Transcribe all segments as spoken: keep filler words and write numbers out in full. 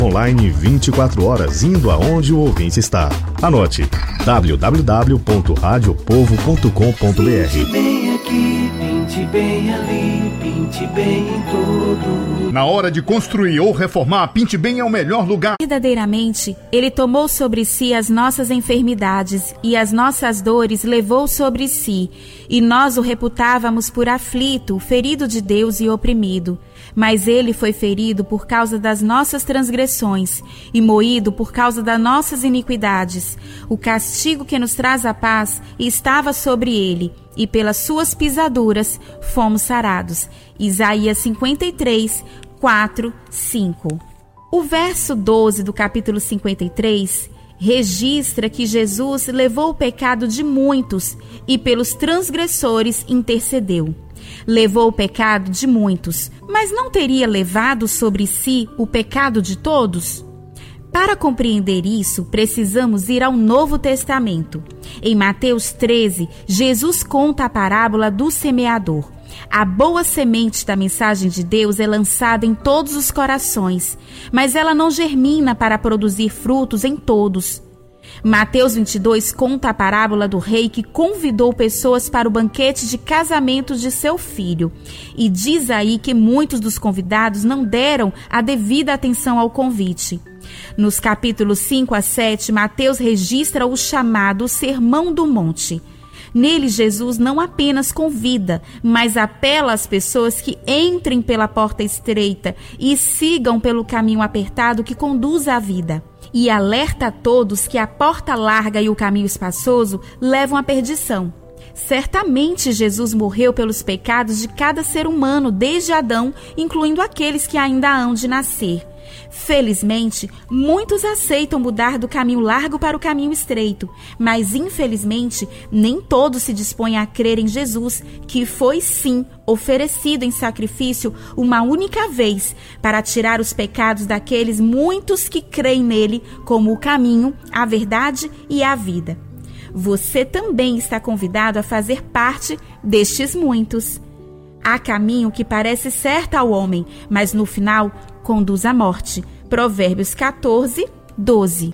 Online vinte e quatro horas, indo aonde o ouvinte está. Anote: w w w ponto rádio povo ponto com ponto b r. Pinte bem aqui, pinte bem ali, pinte bem em tudo. Na hora de construir ou reformar, Pinte Bem é o melhor lugar. Verdadeiramente, Ele tomou sobre si as nossas enfermidades e as nossas dores levou sobre si, e nós o reputávamos por aflito, ferido de Deus e oprimido. Mas Ele foi ferido por causa das nossas transgressões e moído por causa das nossas iniquidades. O castigo que nos traz a paz estava sobre Ele, e pelas suas pisaduras fomos sarados. Isaías cinquenta e três, quatro, cinco. O verso doze do capítulo cinquenta e três registra que Jesus levou o pecado de muitos e pelos transgressores intercedeu. Levou o pecado de muitos, mas não teria levado sobre si o pecado de todos? Para compreender isso, precisamos ir ao Novo Testamento. Em Mateus treze, Jesus conta a parábola do semeador. A boa semente da mensagem de Deus é lançada em todos os corações, mas ela não germina para produzir frutos em todos. Mateus vinte e dois conta a parábola do rei que convidou pessoas para o banquete de casamento de seu filho. E diz aí que muitos dos convidados não deram a devida atenção ao convite. Nos capítulos cinco a sete, Mateus registra o chamado Sermão do Monte. Nele, Jesus não apenas convida, mas apela às pessoas que entrem pela porta estreita e sigam pelo caminho apertado que conduz à vida. E alerta a todos que a porta larga e o caminho espaçoso levam à perdição. Certamente Jesus morreu pelos pecados de cada ser humano desde Adão, incluindo aqueles que ainda hão de nascer. Felizmente, muitos aceitam mudar do caminho largo para o caminho estreito, mas infelizmente nem todos se dispõem a crer em Jesus, que foi sim oferecido em sacrifício uma única vez para tirar os pecados daqueles muitos que creem nele como o caminho, a verdade e a vida. Você também está convidado a fazer parte destes muitos. Há caminho que parece certo ao homem, mas no final conduz à morte. Provérbios catorze, doze.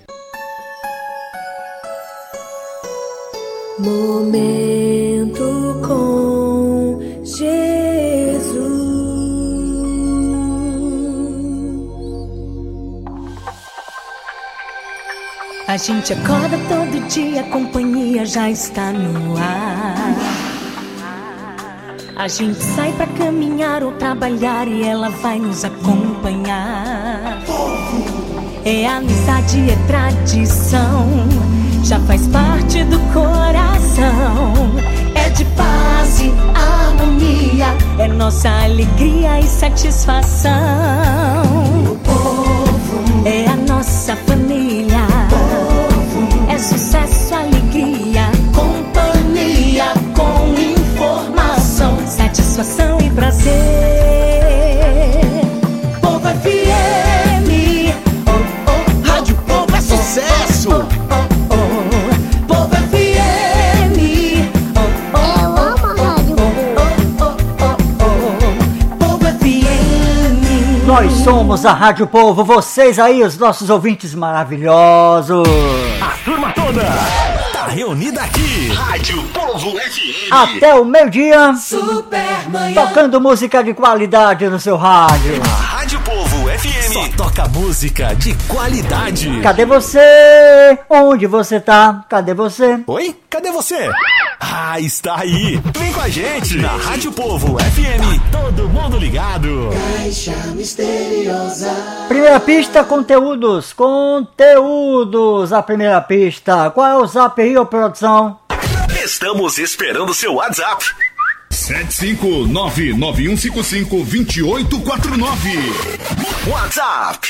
Momento com Jesus. A gente acorda todo dia, a companhia já está no ar. A gente sai pra caminhar ou trabalhar e ela vai nos acompanhar. É amizade, é tradição, já faz parte do coração. É de paz e harmonia, é nossa alegria e satisfação. O povo é a nossa família, povo é sucesso, alegria, companhia com informação, satisfação e prazer. Povo F M, oh, oh, Rádio Povo é sucesso. oh, oh, oh. Povo F M, oh, oh, Eu amo a rádio. oh, oh, oh, oh. Povo F M. Nós somos a Rádio Povo, vocês aí, os nossos ouvintes maravilhosos. A turma toda tá reunida aqui. Rádio Povo F M. Até o meio-dia, Supermanhã. tocando música de qualidade no seu rádio. A Rádio Povo F M só toca música de qualidade. Cadê você? Onde você tá? Cadê você? Oi? Cadê você? Ah, está aí. Vem com a gente na Rádio Povo F M. Tá todo mundo ligado. Caixa misteriosa. Primeira pista, conteúdos, conteúdos, a primeira pista. Qual é o zap aí, ô produção? Estamos esperando seu WhatsApp. sete cinco nove nove um cinco cinco dois oito quatro nove. WhatsApp.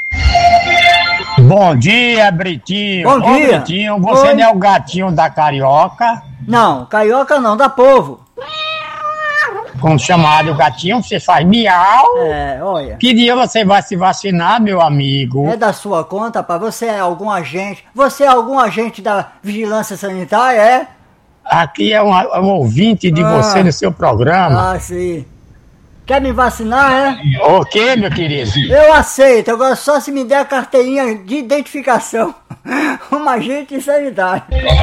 Bom dia, Britinho. Bom Ô, dia. Britinho, você Oi. não é o gatinho da Carioca? Não, carioca não, da Povo. Como chamado o gatinho, você faz miau. É, olha. Que dia você vai se vacinar, meu amigo? É da sua conta, pá? Você é algum agente? Você é algum agente da vigilância sanitária, é? Aqui é um, um ouvinte de Ah. você no seu programa. Ah, sim. Quer me vacinar, é? Ok, meu querido. Eu aceito, agora só se me der a carteirinha de identificação. Um agente sanitário.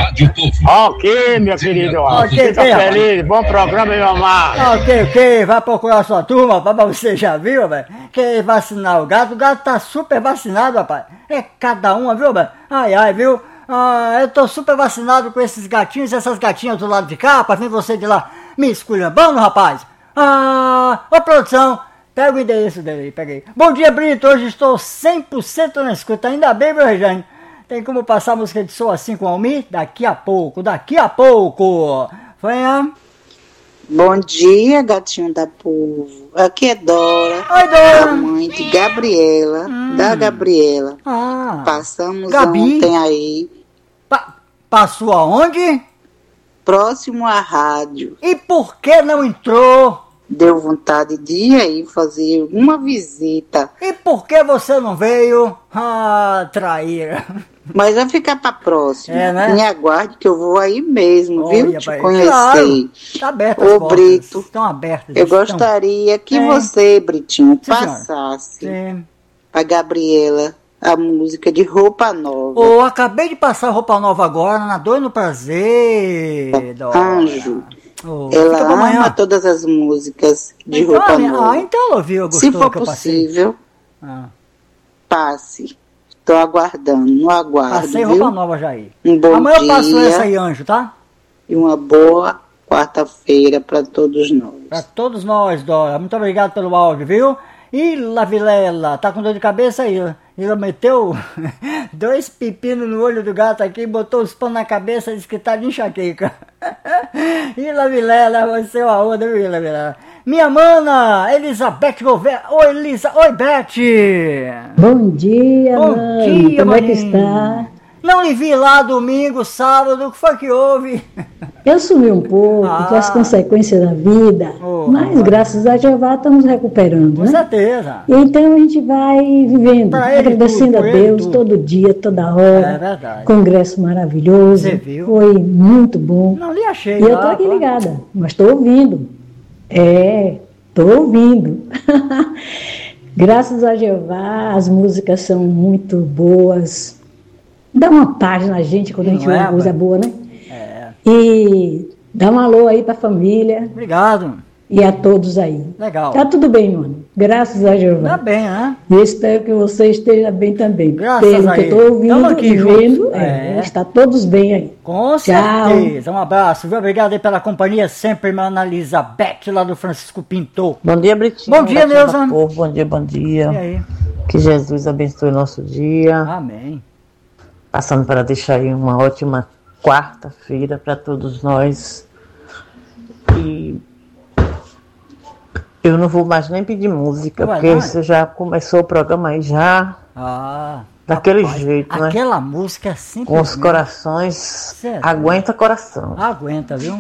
Ok, meu querido. Ok, Fica ok, feliz. Bom programa, meu amado. Ok, ok, vai procurar sua turma, rapaz, você já viu, velho? Quer vacinar o gato? O gato tá super vacinado, rapaz. É cada uma, viu, velho? Ai, ai, viu? Ah, eu tô super vacinado com esses gatinhos e essas gatinhas do lado de cá, pra vir você de lá me esculhambando, rapaz. Ah, ô produção, pega o endereço dele aí, peguei. Bom dia, Brito, hoje estou cem por cento na escuta, ainda bem, meu Rejane. Tem como passar a música de Sou Assim com Almir? Daqui a pouco, daqui a pouco. Venha. Bom dia, gatinho da povo. Aqui é Dora. Oi, Dora. A mãe de Gabriela, hum. da Gabriela. Ah, Passamos Gabi. ontem aí. Pa- passou aonde? Próximo à rádio. E por que não entrou? Deu vontade de ir aí fazer uma visita. E por que você não veio? Ah, traíra. Mas vai ficar pra próxima. É, né? Me aguarde que eu vou aí mesmo, Olha, viu? Te pai. conhecer. Claro, tá aberto as Ô, portas. Brito, Estão abertas. eu estão. gostaria que É. você, Britinho, Sim, senhora. passasse Sim. pra Gabriela a música de Roupa Nova. Ô, acabei de passar roupa nova agora, na Dor e no Prazer. Dora. Anjo. Ô, Ela fica pra ama amanhã. todas as músicas de Então, Roupa ah, Nova. Ah, então ela ouviu, gostou Se for que eu passei. possível, Ah, passe. Tô aguardando, no aguardo, passei viu? roupa nova já aí. Um bom Amanhã dia eu passo essa aí, Anjo, tá? e uma boa quarta-feira para todos nós. Pra todos nós, Dora. Muito obrigado pelo áudio, viu? E La Vilela, tá com dor de cabeça aí? Ele meteu dois pepinos no olho do gato aqui, botou os pães na cabeça, disse que tá de enxaqueca. E La Vilela, você é uma onda, viu, La Vilela? Minha mana, Elizabeth Gouveia. Oi, Elisa. Oi, Beth. Bom dia, Bom mãe. dia, Como é que maninho. está? Não lhe vi lá domingo, sábado, o que foi que houve? Eu sumi um pouco, Ah. com as consequências da vida, Oh, mas rapaz. graças a Jeová estamos recuperando, Com né? certeza. E então a gente vai vivendo, Pra ele agradecendo tudo, a por ele Deus tudo. todo dia, toda É hora. verdade. Congresso maravilhoso, Você viu? foi muito bom. Não lhe achei E eu lá, tô aqui pô. ligada, mas estou ouvindo. É, tô ouvindo. Graças a Jeová, as músicas são muito boas. Dá uma paz na gente quando a gente Não é, ouve coisa pai? boa, né? É. E dá um alô aí pra família Obrigado. e a todos aí. Legal. Tá tudo bem, mano. Graças a Tá Jeová. bem, né? E eu espero que você esteja bem também. Graças Pelo a que eu ele. tô ouvindo Tamo aqui e juntos. vendo, É. é, está todos bem aí. Com Tchau. certeza. Um abraço, viu? Obrigado aí pela companhia, sempre, minha Ana Elizabeth, lá do Francisco Pinto. Bom dia, Britinho. Bom dia, Gatinho Neuza. da Povo. Bom dia, bom dia. E aí? Que Jesus abençoe o nosso dia. Amém. Passando para deixar aí uma ótima quarta-feira para todos nós. E eu não vou mais nem pedir música, Vai porque não, é? você já começou o programa aí já Ah, daquele rapaz, jeito, né? aquela música é simplesmente... Com os corações, Certo. aguenta coração. Aguenta, viu?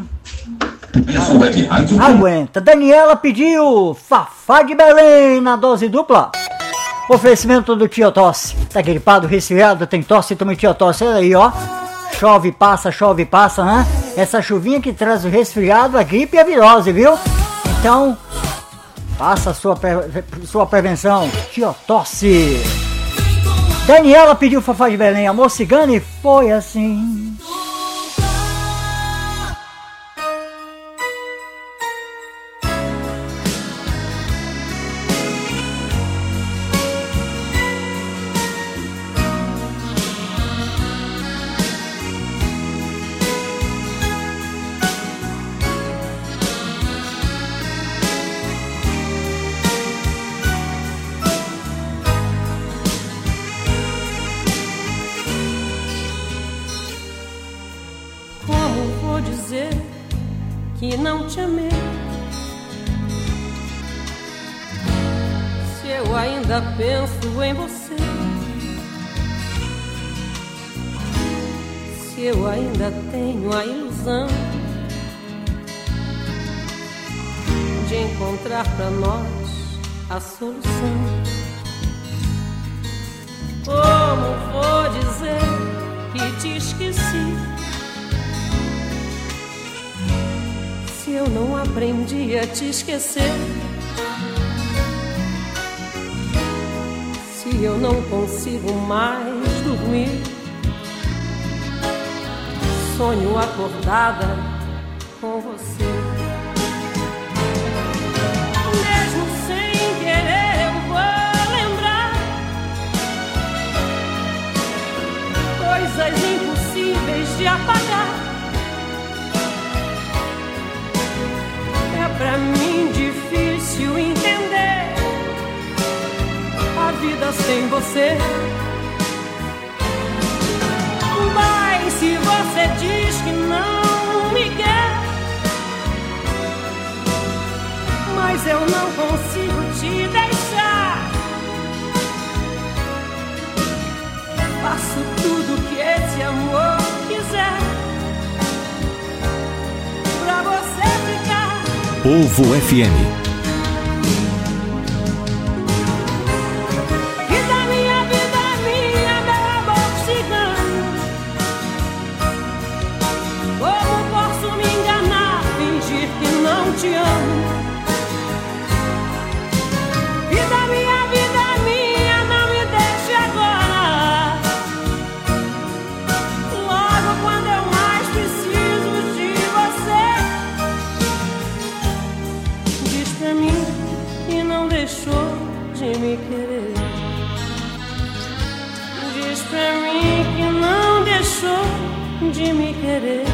Aguenta. Daniela pediu Fafá de Belém na dose dupla. Oferecimento do Tio Tosse. Tá gripado, resfriado, tem tosse, toma Tio Tosse. Olha aí, ó. Chove, passa, chove, passa, né? Essa chuvinha que traz o resfriado, a gripe e a virose, viu? Então, faça a sua, pre- sua prevenção. Tio Tosse. Daniela pediu Fafá de Belém, amor cigano, e foi assim. Como vou dizer que não te amei? Se eu ainda penso em você, se eu ainda tenho a ilusão de encontrar pra nós a solução. Como vou dizer que te esqueci? Se eu não aprendi a te esquecer, eu não consigo mais dormir. Sonho acordada com você. Mesmo sem querer eu vou lembrar coisas impossíveis de apagar. É pra mim difícil entender a vida sem você. Mas se você diz que não me quer, mas eu não consigo te deixar. Faço tudo que esse amor quiser pra você ficar. Povo F M. Te amo. Vida minha, vida minha, não me deixe agora. Logo quando eu mais preciso de você. Diz pra mim que não deixou de me querer. Diz pra mim que não deixou de me querer.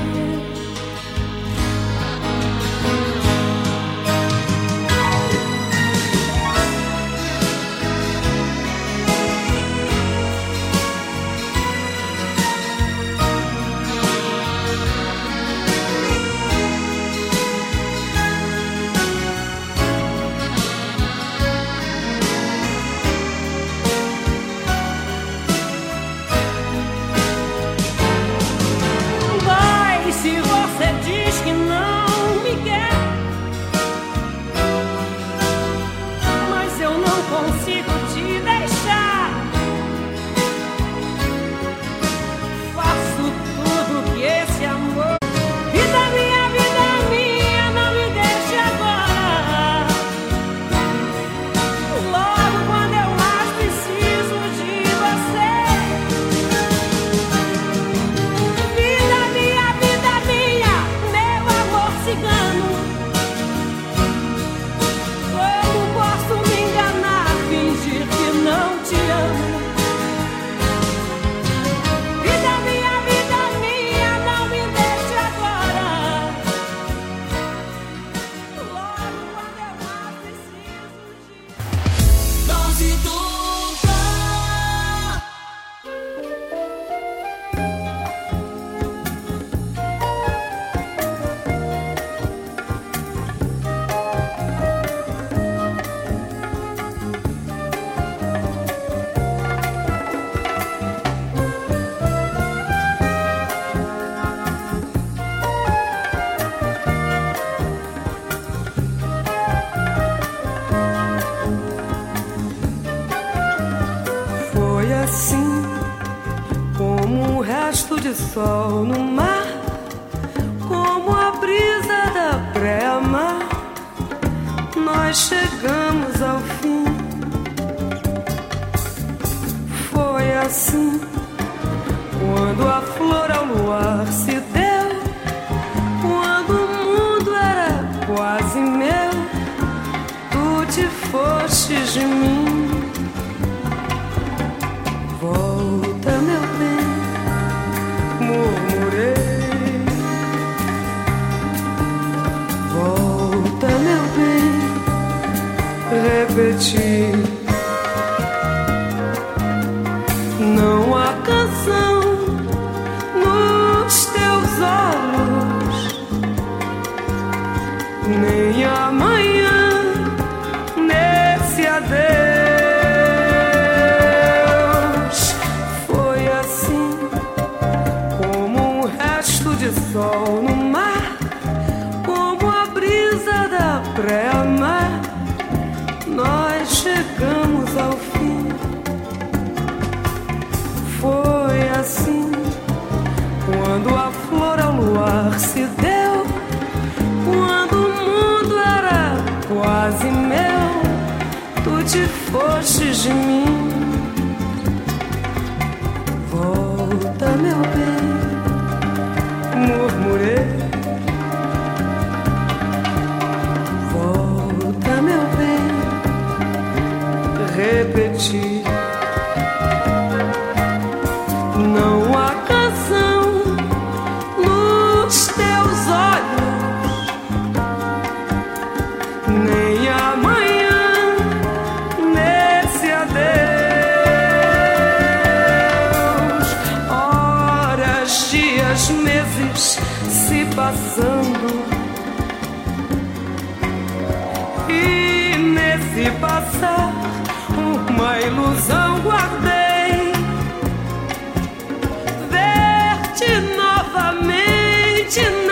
De sol no mar, como a brisa da pré-mar, nós chegamos ao fim. Foi assim, quando a flor ao luar se deu, quando o mundo era quase meu, tu te fostes de mim. Volta, meu bem, murmurei. Volta, meu bem, repeti. Não há canção nos teus olhos, nem amanhã nesse adeus. Foi assim, como um resto de sol no mar, como a brisa da pré-mar, nós chegamos ao fim. Foi assim, quando a flor ao luar se deu, quando o mundo era quase meu, tu te fostes de mim. Volta, meu bem, murmurei. Volta, meu bem, repeti. Não há canção nos teus olhos, nem amanhã nesse adeus. Horas, dias, meses se passando, e nesse passar uma ilusão guardei. Ver-te novamente